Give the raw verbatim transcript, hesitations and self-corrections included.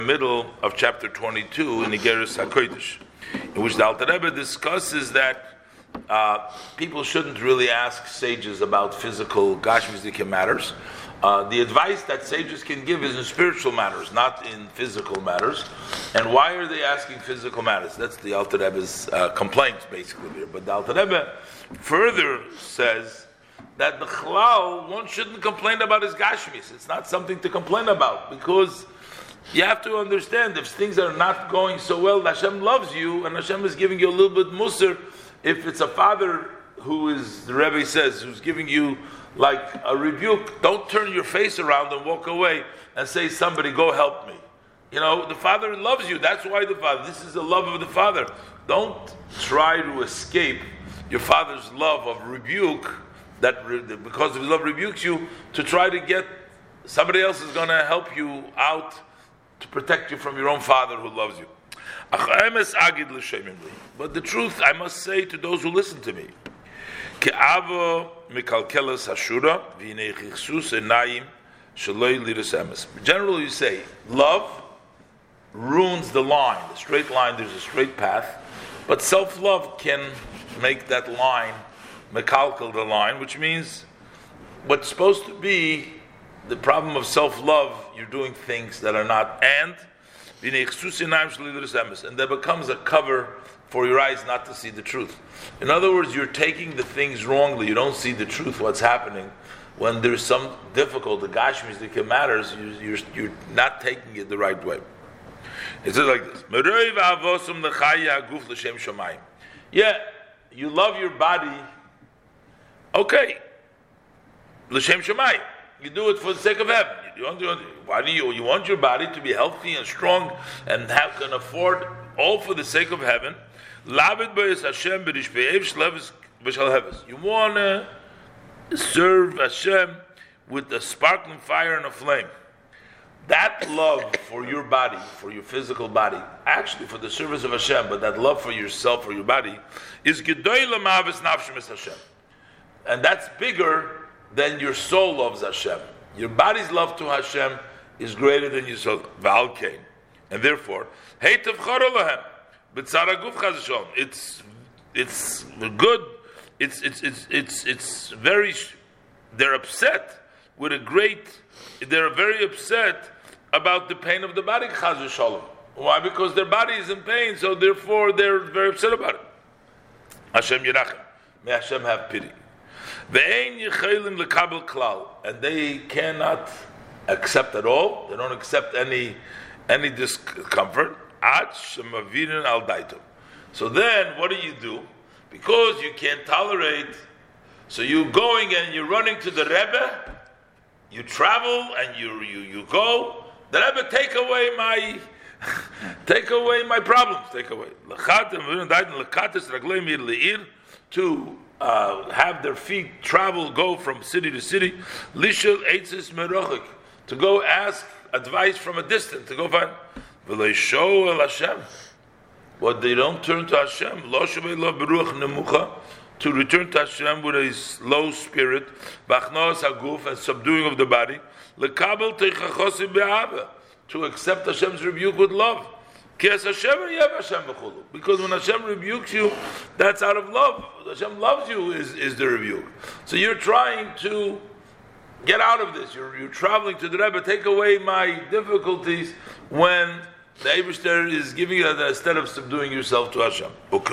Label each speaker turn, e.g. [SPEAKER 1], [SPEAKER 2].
[SPEAKER 1] Middle of chapter twenty-two in Igeres HaKodesh, in which the Alter Rebbe discusses that uh, people shouldn't really ask sages about physical Gashmizdika matters. Uh, the advice that sages can give is in spiritual matters, not in physical matters. And why are they asking physical matters? That's the Alter Rebbe's uh, complaint, basically here. But the Alter Rebbe further says that the Chalal, one shouldn't complain about his Gashmis. It's not something to complain about, because you have to understand, if things are not going so well, Hashem loves you, and Hashem is giving you a little bit musr. If it's a father who is, the Rebbe says, who's giving you like a rebuke, don't turn your face around and walk away and say, somebody go help me. You know, the father loves you. That's why the father, this is the love of the father. Don't try to escape your father's love of rebuke, that because of his love rebukes you, to try to get somebody else is going to help you out to protect you from your own father who loves you. But the truth, I must say to those who listen to me, generally you say, love ruins the line, the straight line, there's a straight path, but self-love can make that line, mekalkel the line, which means what's supposed to be the problem of self-love, you're doing things that are not, and and that becomes a cover for your eyes not to see the truth. In other words, you're taking the things wrongly. You don't see the truth, what's happening. When there's some difficult, the Gashmis that matters, you, you're, you're not taking it the right way. It says like this. Yeah, you love your body. Okay. L'shem Shamayim. You do it for the sake of heaven. You want, you want, why do you? You want your body to be healthy and strong and have, can afford all for the sake of heaven. You want to serve Hashem with a sparkling fire and a flame. That love for your body, for your physical body, actually for the service of Hashem, but that love for yourself, for your body, is gedoyla ma'avis nafshim es Hashem, and that's bigger than your soul loves Hashem. Your body's love to Hashem is greater than your soul. V'alkein. And therefore, heitav charolahem, b'tzara guf chazashon. It's it's good. It's it's it's it's it's very. They're upset with a great. They're very upset about the pain of the body. Chazashalom. Why? Because their body is in pain, so therefore they're very upset about it. Hashem yirachem. May Hashem have pity. And they cannot accept at all. They don't accept any any discomfort. So then, what do you do? Because you can't tolerate, so you're going and you're running to the Rebbe. You travel and you you you go. The Rebbe, take away my take away my problems. Take away to Uh, have their feet travel, go from city to city, lishel eitzis merochik, to go ask advice from a distance, to go find v'lo show el Hashem. But they don't turn to Hashem. Lo shavei lo beruach nemucha, to return to Hashem with a low spirit, b'achnos haguf, and subduing of the body, lekabel teichachosim be'ava, to accept Hashem's rebuke with love. Because when Hashem rebukes you, that's out of love. Hashem loves you is, is the rebuke. So you're trying to get out of this. You're, you're traveling to the Rebbe, take away my difficulties, when the Eibishter is giving you that instead of subduing yourself to Hashem.